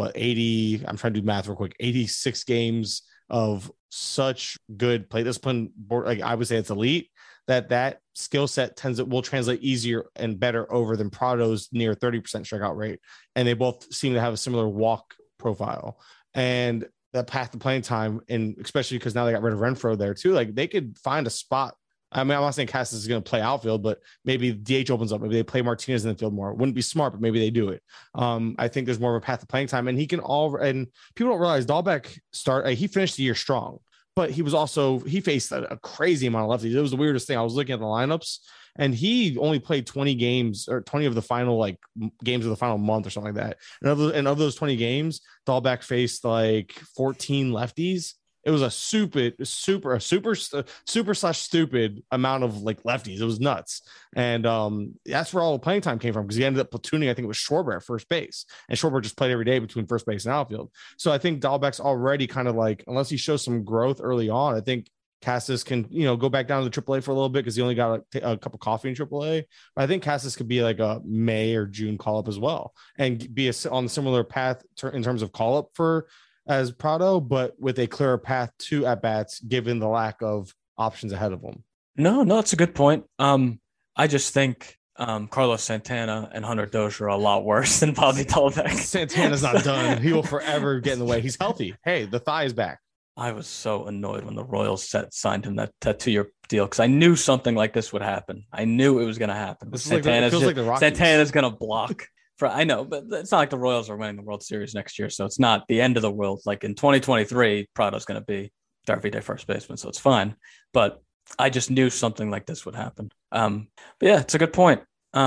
80. I'm trying to do math real quick. 86 games of such good plate discipline. Like I would say, it's elite. That skill set will translate easier and better over than Prado's near 30% strikeout rate. And they both seem to have a similar walk profile. And that path to playing time, and especially because now they got rid of Renfroe there too, like they could find a spot. I mean, I'm not saying Casas is going to play outfield, but maybe DH opens up. Maybe they play Martinez in the field more. It wouldn't be smart, but maybe they do it. I think there's more of a path to playing time, and and people don't realize Dahlbeck he finished the year strong. But he faced a crazy amount of lefties. It was the weirdest thing. I was looking at the lineups, and he only played 20 games or 20 of the final games of the final month or something like that. And of those 20 games, Dahlbeck faced 14 lefties. It was a super stupid amount of lefties. It was nuts. And that's where all the playing time came from, because he ended up platooning, I think it was Schwarber at first base. And Schwarber just played every day between first base and outfield. So I think Dahlbeck's already kind of unless he shows some growth early on, I think Casas can, go back down to the AAA for a little bit because he only got a cup of coffee in AAA. But I think Casas could be a May or June call up as well and be on a similar path in terms of call up as Prado, but with a clearer path to at bats, given the lack of options ahead of him. No, it's a good point. I just think Carlos Santana and Hunter Dozier are a lot worse than Bobby Dalbec. Santana's not done. He will forever get in the way. He's healthy. Hey, the thigh is back. I was so annoyed when the Royals signed him that 2-year deal because I knew something like this would happen. I knew it was going to happen. Santana's going to block. I know, but it's not like the Royals are winning the World Series next year, so it's not the end of the world. Like in 2023, Prado's going to be their everyday first baseman, so it's fine. But I just knew something like this would happen. But yeah, it's a good point.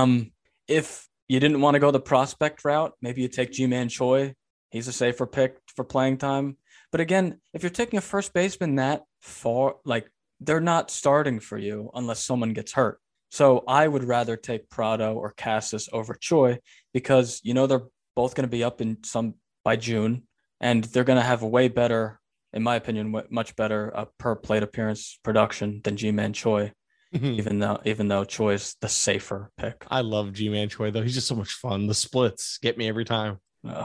If you didn't want to go the prospect route, maybe you take Ji-Man Choi. He's a safer pick for playing time. But again, if you're taking a first baseman that far, like they're not starting for you unless someone gets hurt. So I would rather take Prado or Casas over Choi because, they're both going to be up in by June, and they're going to have a way better, in my opinion, much better per plate appearance production than Ji-Man Choi. Even though Choi's the safer pick. I love Ji-Man Choi though. He's just so much fun. The splits get me every time.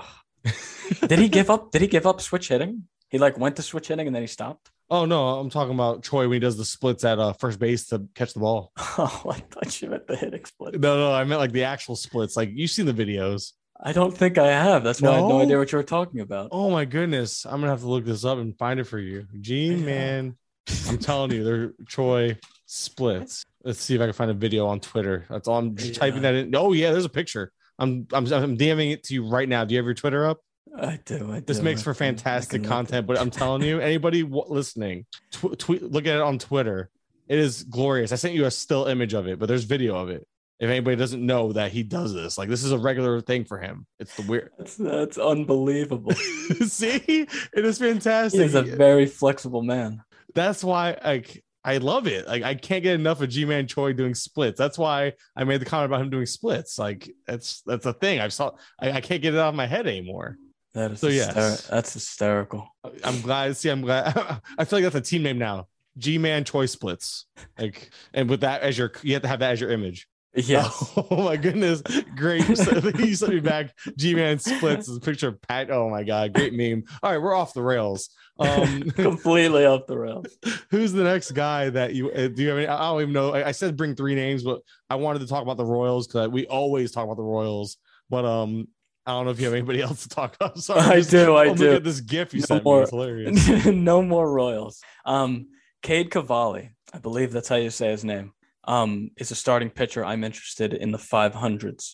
Did he give up switch hitting? He went to switch hitting and then he stopped. Oh no, I'm talking about Choi when he does the splits at first base to catch the ball. Oh, I thought you meant the hitting split. No, I meant like the actual splits. Like you've seen the videos. I don't think I have. That's why I had no idea what you were talking about. Oh my goodness, I'm gonna have to look this up and find it for you. G-Man, I'm telling you, they're Choi splits. Let's see if I can find a video on Twitter. That's all. I'm just typing that in. Oh yeah, there's a picture. I'm DMing it to you right now. Do you have your Twitter up? I do. This makes for fantastic content, but I'm telling you, anybody listening, tweet, look at it on Twitter. It is glorious. I sent you a still image of it, but there's video of it. If anybody doesn't know that he does this, like this is a regular thing for him. It's the weird. That's unbelievable. See, it is fantastic. He's a very flexible man. That's why, I love it. Like I can't get enough of Ji-Man Choi doing splits. That's why I made the comment about him doing splits. Like that's a thing. I can't get it out of my head anymore. That is that's hysterical. I'm glad. I'm glad. I feel like that's a team name now. Ji-Man Choi splits. And with that you have to have that as your image. Yes. Oh my goodness. Great. You sent me back. G-Man splits is a picture of Pat. Oh my God. Great meme. All right. We're off the rails. Completely off the rails. Who's the next guy that do you have any? I don't even know. I said bring 3 names, but I wanted to talk about the Royals because we always talk about the Royals. But I don't know if you have anybody else to talk about. Sorry, I do. Look at this GIF you sent me. It's hilarious. No more Royals. Cade Cavalli, I believe that's how you say his name. Is a starting pitcher. I'm interested in the 500s.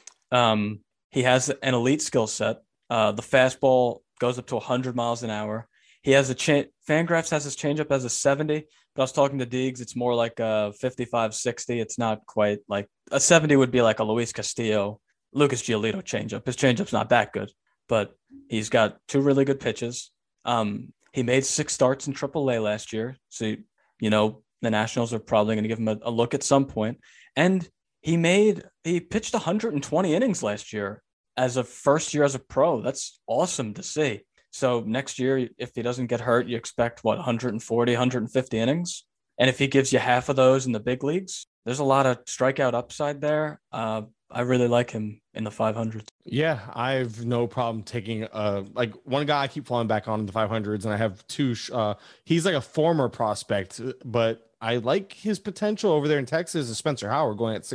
He has an elite skill set. The fastball goes up to 100 miles an hour. He has Fangraphs has his changeup as a 70, but I was talking to Deegs. It's more like a 55, 60. It's not quite like a 70 would be like a Luis Castillo, Lucas Giolito changeup. His changeup's not that good, but he's got 2 really good pitches. He made 6 starts in AAA last year. So, the Nationals are probably going to give him a look at some point. And he pitched 120 innings last year as a first year as a pro. That's awesome to see. So next year, if he doesn't get hurt, you expect 140, 150 innings. And if he gives you half of those in the big leagues, there's a lot of strikeout upside there. I really like him in the 500s. Yeah, I have no problem taking one guy I keep falling back on in the 500s, and I have 2. He's like a former prospect, but I like his potential over there in Texas is Spencer Howard going at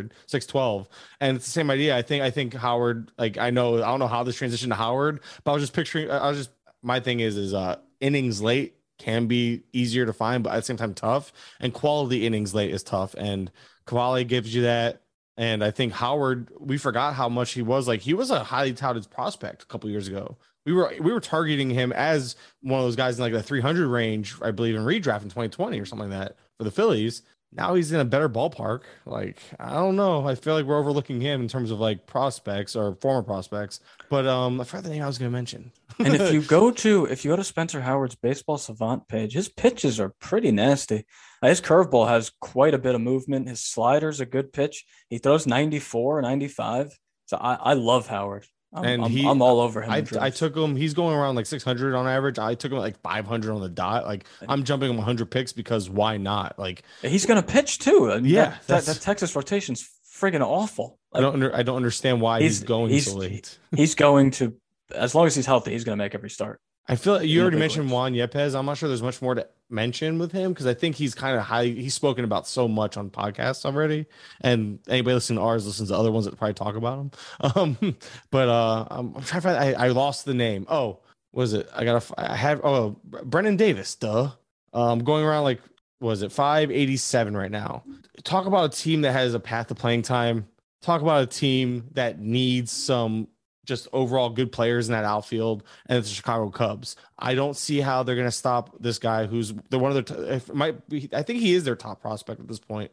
612. And it's the same idea. I think Howard, I don't know how this transitioned to Howard, but I was just picturing, my thing is innings late can be easier to find, but at the same time tough, and quality innings late is tough. And Cavalli gives you that. And I think Howard, we forgot how much he was he was a highly touted prospect a couple years ago. We were targeting him as one of those guys in the 300 range, I believe, in redraft in 2020 or something like that for the Phillies. Now he's in a better ballpark. I don't know. I feel like we're overlooking him in terms of prospects or former prospects. But I forgot the name I was going to mention. And if you go to Spencer Howard's Baseball Savant page, his pitches are pretty nasty. His curveball has quite a bit of movement. His slider's a good pitch. He throws 94, 95. So I love Howard. I'm all over him. I took him. He's going around 600 on average. I took him 500 on the dot. I'm jumping him 100 picks because why not? He's gonna pitch too. Yeah, that Texas rotation's friggin' awful. I don't understand why he's going so late. He's going to, as long as he's healthy, he's gonna make every start. I feel like you in the already big mentioned leagues. Juan Yepes. I'm not sure there's much more to mention with him because I think he's kind of high. He's spoken about so much on podcasts already, and anybody listening to ours listens to other ones that probably talk about him. But I'm trying to find. I lost the name. Oh, was it? I have. Oh, Brennan Davis. Duh. Going around like was it 587 right now? Talk about a team that has a path to playing time. Talk about a team that needs some just overall good players in that outfield, and it's the Chicago Cubs. I don't see how they're going to stop this guy who's the one of their it might be. I think he is their top prospect at this point.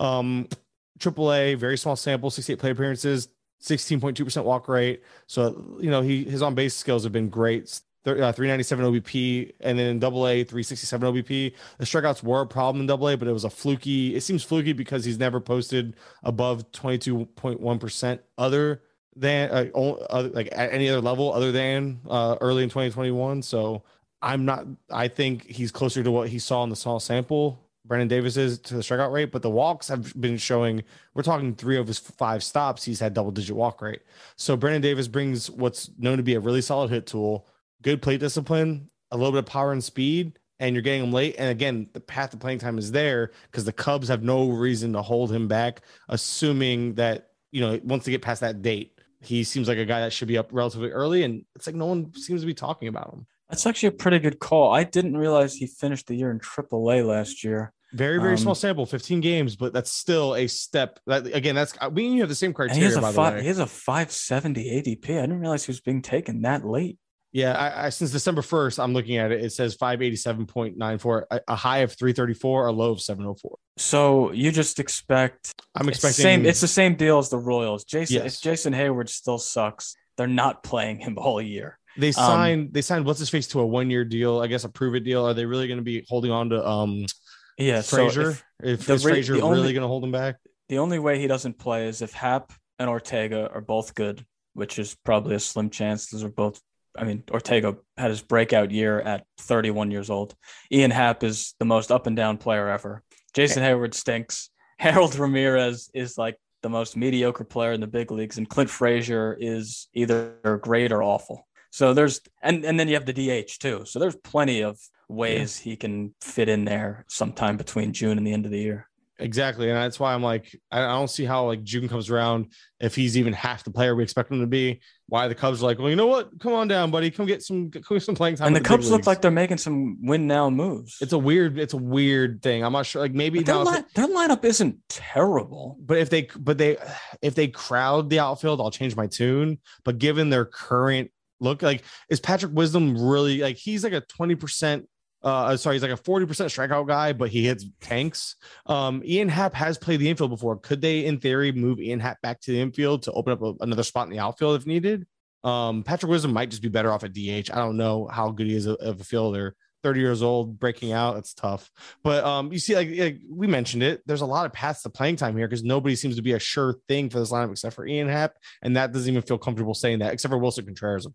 AAA, very small sample, 68 play appearances, 16.2% walk rate. So his on base skills have been great. 397 OBP, and then in AA 367 OBP. The strikeouts were a problem in AA, but it was a fluky. It seems fluky because he's never posted above 22.1% other than like at any other level other than early in 2021. So I think he's closer to what he saw in the small sample. Brennan Davis is to the strikeout rate, but the walks have been showing. We're talking 3 of his 5 stops. He's had double-digit walk rate. So Brennan Davis brings what's known to be a really solid hit tool, good plate discipline, a little bit of power and speed, and you're getting him late. And again, the path to playing time is there because the Cubs have no reason to hold him back, assuming that once they get past that date. He seems like a guy that should be up relatively early, and it's like no one seems to be talking about him. That's actually a pretty good call. I didn't realize he finished the year in AAA last year. Very, very small sample, 15 games, but that's still a step. That's we have the same criteria. By the way, he has a 570 ADP. I didn't realize he was being taken that late. Yeah, I since December 1st, I'm looking at it. It says 587.94, a high of 334, a low of 704. So you just expect? I'm expecting it's the same deal as the Royals. Yes. Jason Hayward still sucks. They're not playing him all year. They signed what's his face to a 1-year deal, I guess a prove it deal. Are they really going to be holding on to Frazier? So is Frazier really going to hold him back? The only way he doesn't play is if Happ and Ortega are both good, which is probably a slim chance. Those are both. I mean, Ortega had his breakout year at 31 years old. Ian Happ is the most up and down player ever. Jason Hayward stinks. Harold Ramirez is like the most mediocre player in the big leagues, and Clint Frazier is either great or awful. So there's and then you have the DH too. So there's plenty of ways he can fit in there sometime between June and the end of the year. Exactly. And that's why I'm like, I don't see how like June comes around if he's even half the player we expect him to be. Why the Cubs are like, well, you know what? Come on down, buddy. Come get some playing time. And the Cubs look like they're making some win now moves. It's a weird thing. I'm not sure. Like maybe their lineup isn't terrible. But if they crowd the outfield, I'll change my tune. But given their current look, like is Patrick Wisdom really like he's like a 20%. He's like a 40% strikeout guy, but he hits tanks. Ian Happ has played the infield before. Could they, in theory, move Ian Happ back to the infield to open up another spot in the outfield if needed? Patrick Wisdom might just be better off at DH. I don't know how good he is of a fielder. 30 years old, breaking out, it's tough. But you see, like we mentioned it, there's a lot of paths to playing time here because nobody seems to be a sure thing for this lineup except for Ian Happ, and that doesn't even feel comfortable saying that, except for Wilson Contreras.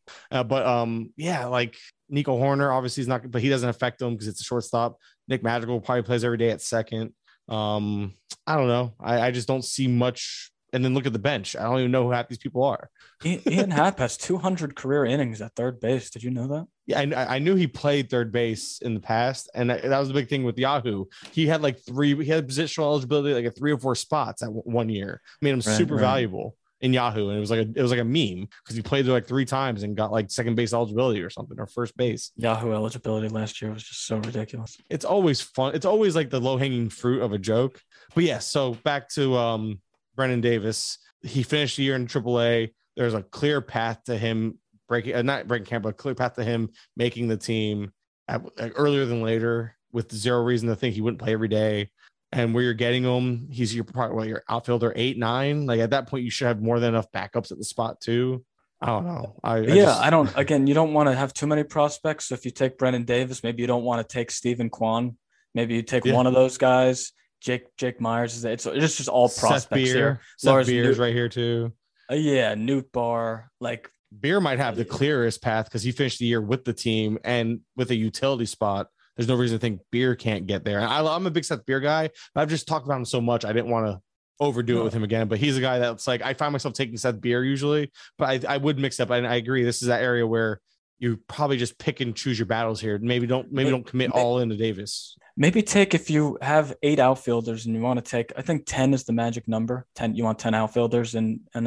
Like Nico Horner obviously is not, but he doesn't affect them because it's a shortstop. Nick Madrigal probably plays every day at second. I don't know. I just don't see much. And then look at the bench. I don't even know who half these people are. Ian Happ has 200 career innings at third base. Did you know that? Yeah, I knew he played third base in the past, and that was the big thing with Yahoo. He had positional eligibility, like 3 or 4 spots at 1 year. Made him super valuable in Yahoo, and it was like a meme because he played there like 3 times and got like second base eligibility or something, or first base. Yahoo eligibility last year was just so ridiculous. It's always fun. It's always like the low hanging fruit of a joke. But yeah, so back to Brennan Davis. He finished the year in AAA. There's a clear path to him not breaking camp, but a clear path to him making the team earlier than later with zero reason to think he wouldn't play every day. And where you're getting him, he's your outfielder 8, 9. Like at that point, you should have more than enough backups at the spot too. I don't know. You don't want to have too many prospects. So if you take Brennan Davis, maybe you don't want to take Stephen Kwan. Maybe you take one of those guys. Jake Myers it's just all prospects here. Seth Beer's right here too. Newt Barr. Like Beer might have the clearest path because he finished the year with the team and with a utility spot. There's no reason to think Beer can't get there. And I'm a big Seth Beer guy, but I've just talked about him so much. I didn't want to overdo it with him again, but he's a guy that's like, I find myself taking Seth Beer usually, but I would mix up. And I agree. This is that area where you probably just pick and choose your battles here. Maybe don't commit all into Davis. Maybe if you have 8 outfielders and you want to take, I think 10 is the magic number. 10, you want 10 outfielders in a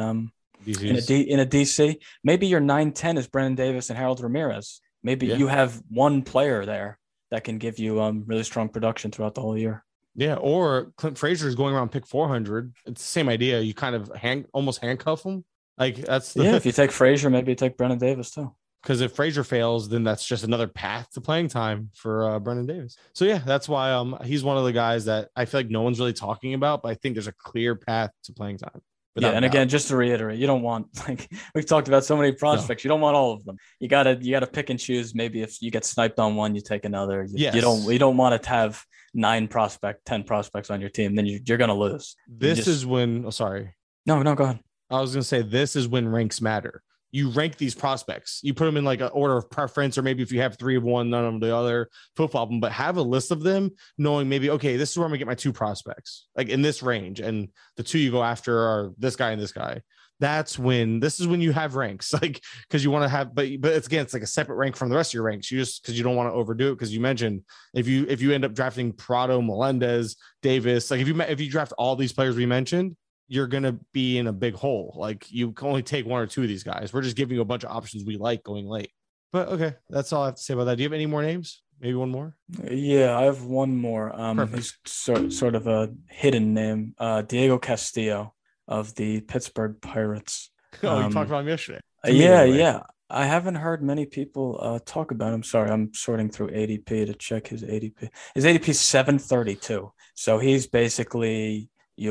DC. Maybe your 9-10 is Brennan Davis and Harold Ramirez. Maybe you have one player there that can give you really strong production throughout the whole year. Yeah, or Clint Frazier is going around pick 400. It's the same idea. You kind of almost handcuff him. Like that's if you take Frazier, maybe you take Brennan Davis too. Because if Frazier fails, then that's just another path to playing time for Brennan Davis. So yeah, that's why he's one of the guys that I feel like no one's really talking about, but I think there's a clear path to playing time. Yeah, and again, just to reiterate, you don't want, like we've talked about so many prospects, you don't want all of them. You gotta pick and choose. Maybe if you get sniped on one, you take another. You don't want to have 10 prospects on your team, then you're gonna lose. This is when sorry. No, go ahead. I was gonna say this is when ranks matter. You rank these prospects. You put them in like an order of preference, or maybe if you have 3 of one, none of the other, flip-flop them, but have a list of them, knowing maybe, okay, this is where I'm gonna get my 2 prospects, like in this range, and the 2 you go after are this guy and this guy. This is when you have ranks, like because you want to have, but it's like a separate rank from the rest of your ranks. You just because you don't want to overdo it. Because you mentioned if you end up drafting Prado, Melendez, Davis, like if you draft all these players we mentioned, you're going to be in a big hole. Like you can only take 1 or 2 of these guys. We're just giving you a bunch of options we like going late. But okay, that's all I have to say about that. Do you have any more names? Maybe one more? Yeah, I have one more. He's sort of a hidden name. Diego Castillo of the Pittsburgh Pirates. You talked about him yesterday. Yeah. I haven't heard many people talk about him. Sorry, I'm sorting through ADP to check his ADP. His ADP is 732. So he's basically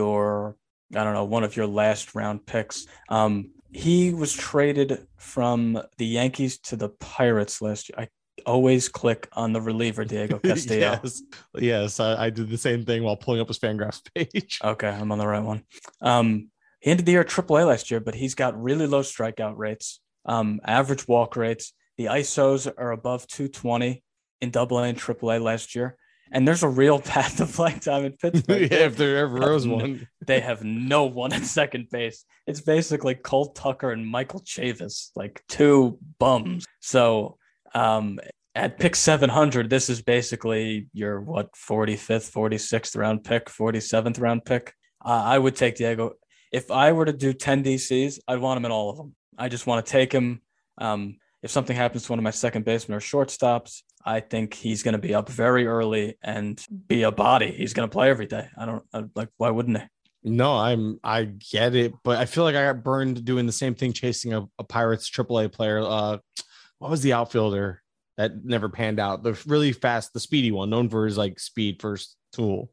one of your last round picks. He was traded from the Yankees to the Pirates last year. I always click on the reliever, Diego Castillo. yes. I did the same thing while pulling up his Fangraphs page. Okay, I'm on the right one. He ended the year at AAA last year, but he's got really low strikeout rates, average walk rates. The ISOs are above 220 in AA and AAA last year. And there's a real path to playing time in Pittsburgh. If there ever was one. They have no one at second base. It's basically Colt Tucker and Michael Chavis, like 2 bums. So at pick 700, this is basically your 45th, 46th round pick, 47th round pick. I would take Diego. If I were to do 10 DCs, I'd want him in all of them. I just want to take him. If something happens to one of my second basemen or shortstops, I think he's going to be up very early and be a body. He's going to play every day. Why wouldn't he? No, I get it, but I feel like I got burned doing the same thing, chasing a Pirates AAA player. What was the outfielder that never panned out? The really fast, the speedy one, known for his like speed first tool.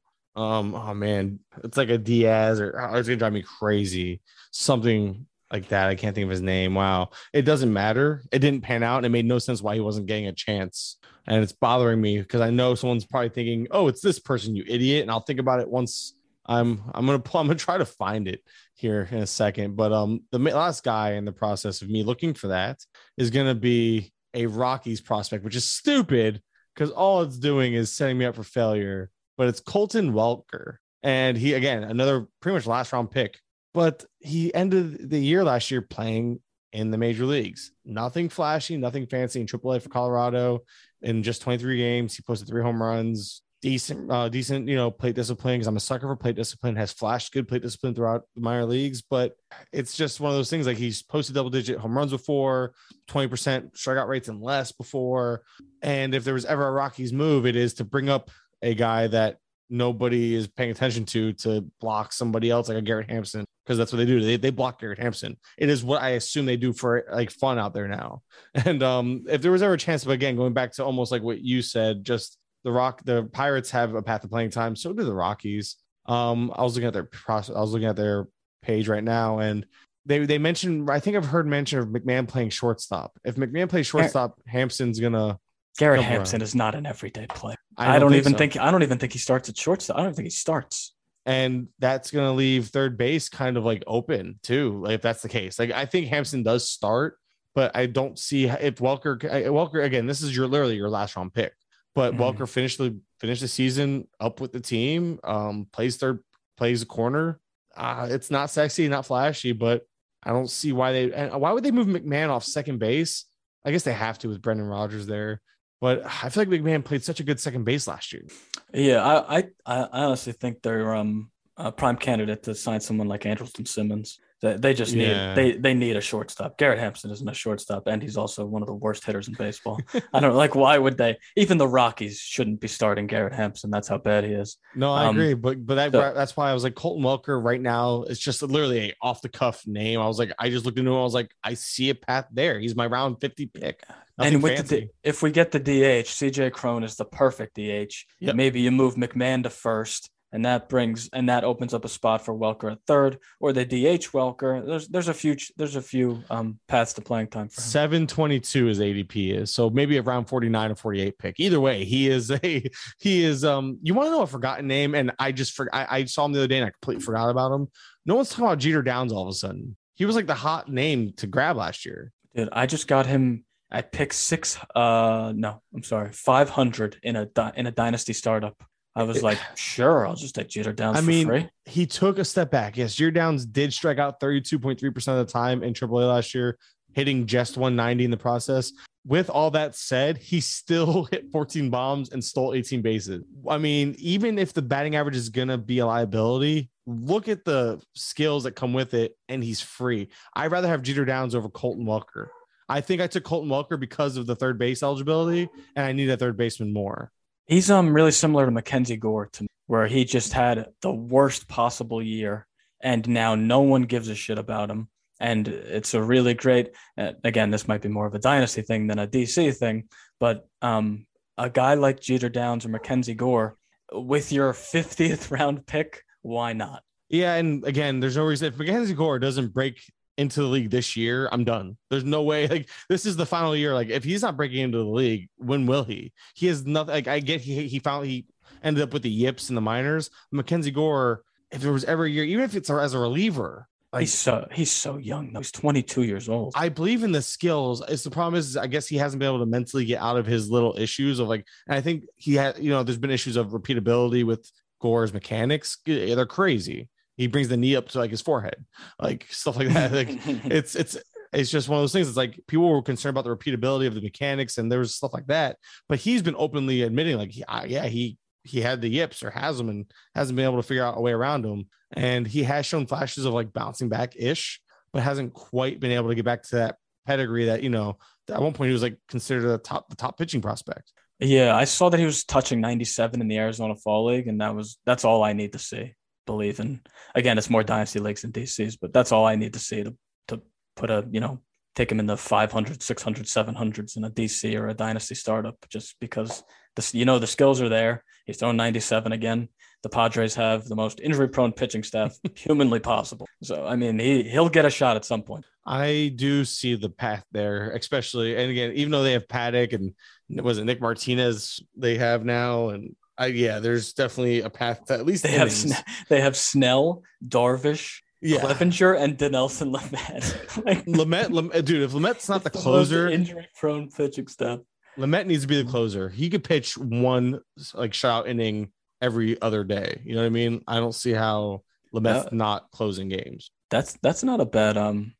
Oh man, it's like a Diaz it's gonna drive me crazy. Something like that. I can't think of his name. Wow. It doesn't matter. It didn't pan out. And it made no sense why he wasn't getting a chance. And it's bothering me because I know someone's probably thinking, oh, it's this person, you idiot. And I'll think about it once I'm going to try to find it here in a second. But the last guy in the process of me looking for that is going to be a Rockies prospect, which is stupid because all it's doing is setting me up for failure. But it's Colton Welker. And he, again, another pretty much last round pick. But he ended the year last year playing in the major leagues. Nothing flashy, nothing fancy in AAA for Colorado. In just 23 games, he posted 3 home runs. Decent, plate discipline, because I'm a sucker for plate discipline, has flashed good plate discipline throughout the minor leagues. But it's just one of those things, like he's posted double-digit home runs before, 20% strikeout rates and less before. And if there was ever a Rockies move, it is to bring up a guy that nobody is paying attention to block somebody else like a Garrett Hampson, because that's what they do. They block Garrett Hampson. It is what I assume they do for like fun out there now. And if there was ever a chance, but again, going back to almost like what you said, just the Pirates have a path to playing time. So do the Rockies. I was looking at their process. I was looking at their page right now, and they mentioned, I think I've heard mention of McMahon playing shortstop. If McMahon plays shortstop, Hampson's gonna. Garrett Hampson is not an everyday player. I don't even think he starts at shortstop. I don't think he starts. And that's going to leave third base kind of like open too. Like if that's the case, like I think Hampson does start, but I don't see if Welker again, this is literally your last round pick, but Welker finished the season up with the team, plays a corner. It's not sexy, not flashy, but I don't see why would they move McMahon off second base I guess they have to with Brendan Rodgers there. But I feel like McMahon played such a good second base last year. Yeah, I honestly think they're a prime candidate to sign someone like Andrelton Simmons. They just they need a shortstop. Garrett Hampson isn't a shortstop, and he's also one of the worst hitters in baseball. I don't know, like, why would they? Even the Rockies shouldn't be starting Garrett Hampson. That's how bad he is. No, I agree, but that's why I was like, Colton Welker right now is just literally a off the cuff name. I was like, I just looked into him. I was like, I see a path there. He's my round 50 pick. Nothing and with fancy. if we get the DH, CJ Cron is the perfect DH. Yep. Maybe you move McMahon to first, and that opens up a spot for Welker at third, or the DH Welker. There's a few paths to playing time for him. 722 is ADP is, so maybe around 49 or 48 pick. Either way, he is you want to know a forgotten name? And I saw him the other day and I completely forgot about him. No one's talking about Jeter Downs all of a sudden. He was like the hot name to grab last year. Dude, I just got him at pick 500 in a dynasty startup. I was like, sure, I'll just take Jeter Downs for free. He took a step back. Yes, Jeter Downs did strike out 32.3% of the time in AAA last year, hitting just 190 in the process. With all that said, he still hit 14 bombs and stole 18 bases. I mean, even if the batting average is going to be a liability, look at the skills that come with it, and he's free. I'd rather have Jeter Downs over Colton Welker. I think I took Colton Welker because of the third base eligibility, and I need a third baseman more. He's really similar to Mackenzie Gore to me, where he just had the worst possible year, and now no one gives a shit about him. And it's a really great, again, this might be more of a dynasty thing than a DC thing, but a guy like Jeter Downs or Mackenzie Gore with your 50th round pick, why not? Yeah, and again, there's no reason if Mackenzie Gore doesn't break into the league this year, I'm done. There's no way. Like, this is the final year. Like, if he's not breaking into the league, when will he? He has nothing. Like, I get he ended up with the yips in the minors. Mackenzie Gore, if there was ever a year, even if it's as a reliever, like, he's so young though. He's 22 years old. I believe in the skills. It's the problem is I guess he hasn't been able to mentally get out of his little issues of like, and I think he had, there's been issues of repeatability with Gore's mechanics. They're crazy. He brings the knee up to like his forehead, like stuff like that. Like it's just one of those things. It's like people were concerned about the repeatability of the mechanics, and there was stuff like that. But he's been openly admitting, like, he had the yips or has them and hasn't been able to figure out a way around them. And he has shown flashes of like bouncing back ish, but hasn't quite been able to get back to that pedigree that at one point he was like considered the top pitching prospect. Yeah, I saw that he was touching 97 in the Arizona Fall League, and that's all I need to see. Believe in. Again, it's more dynasty leagues than DCs, but that's all I need to see to put take him in the 500, 600, 700s in a DC or a dynasty startup, just because the skills are there. He's thrown 97 again. The Padres have the most injury-prone pitching staff humanly possible. So, I mean, he'll get a shot at some point. I do see the path there, especially, and again, even though they have Paddock and was it Nick Martinez they have now, and there's definitely a path to at least they have Snell, Darvish, Clevenger, and Dinelson Lamet. Lamet, dude, if Lamet's not the closer, injury-prone pitching staff. Lamet needs to be the closer. He could pitch one like shutout inning every other day. You know what I mean? I don't see how Lamet's not closing games. That's not a bad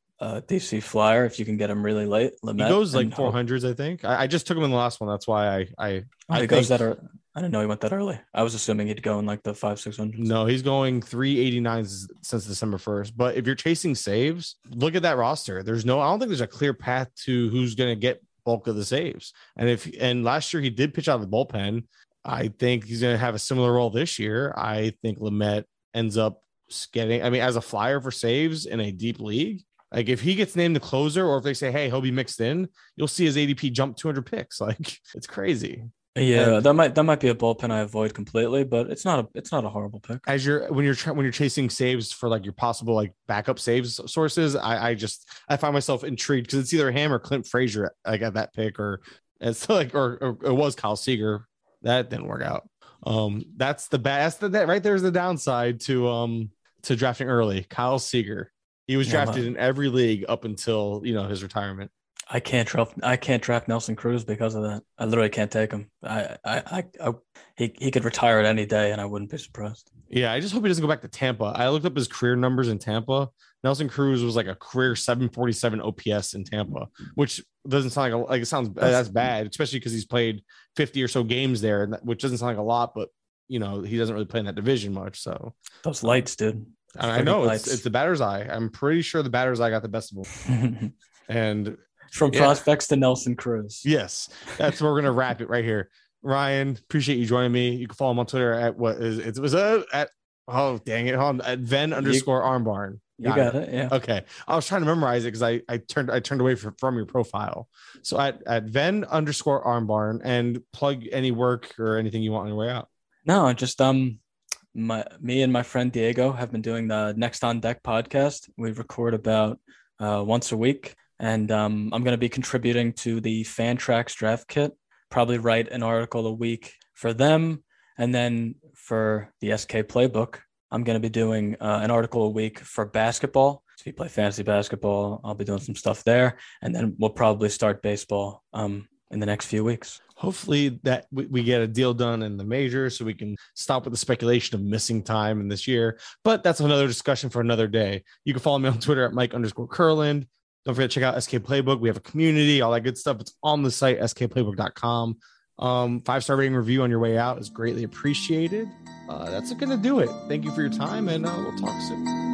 DC flyer if you can get him really late. Lamet, he goes like 400s, I think. I just took him in the last one. That's why I goes that. I didn't know he went that early. I was assuming he'd go in like the 500-600s. No, he's going 389s since December 1st. But if you're chasing saves, look at that roster. I don't think there's a clear path to who's going to get bulk of the saves. And last year he did pitch out of the bullpen. I think he's going to have a similar role this year. I think Lamet ends up getting, as a flyer for saves in a deep league. Like if he gets named the closer, or if they say, hey, he'll be mixed in, you'll see his ADP jump 200 picks. Like it's crazy. Yeah, that might be a bullpen I avoid completely, but it's not a horrible pick. When you're chasing saves for like your possible like backup saves sources, I find myself intrigued because it's either him or Clint Frazier like at that pick, or it's like or it was Kyle Seager. That didn't work out. That's that right there's the downside to drafting early. Kyle Seager. He was drafted in every league up until his retirement. I can't draft Nelson Cruz because of that. I literally can't take him. He could retire at any day, and I wouldn't be surprised. Yeah, I just hope he doesn't go back to Tampa. I looked up his career numbers in Tampa. Nelson Cruz was like a career 747 OPS in Tampa, which doesn't sound like it sounds that's bad, especially because he's played 50 or so games there, which doesn't sound like a lot, but he doesn't really play in that division much. So those lights, dude. I know it's the batter's eye. I'm pretty sure the batter's eye got the best of him. And from prospects to Nelson Cruz. Yes, that's where we're gonna wrap it right here. Ryan, appreciate you joining me. You can follow him on Twitter at Venn_Armbarn. You got it. Yeah. Okay. I was trying to memorize it because I turned away from your profile. So at Venn_Armbarn, and plug any work or anything you want on your way out. No, just me and my friend Diego have been doing the Next on Deck podcast. We record about once a week, and I'm going to be contributing to the Fantrax draft kit. Probably write an article a week for them, and then for the SK Playbook, I'm going to be doing an article a week for basketball. So if you play fantasy basketball, I'll be doing some stuff there, and then we'll probably start baseball in the next few weeks. Hopefully that we get a deal done in the major so we can stop with the speculation of missing time in this year. But that's another discussion for another day. You can follow me on Twitter at Mike_Curland. Don't forget to check out SK Playbook. We have a community, all that good stuff. It's on the site, skplaybook.com. 5-star rating review on your way out is greatly appreciated. That's going to do it. Thank you for your time, and we'll talk soon.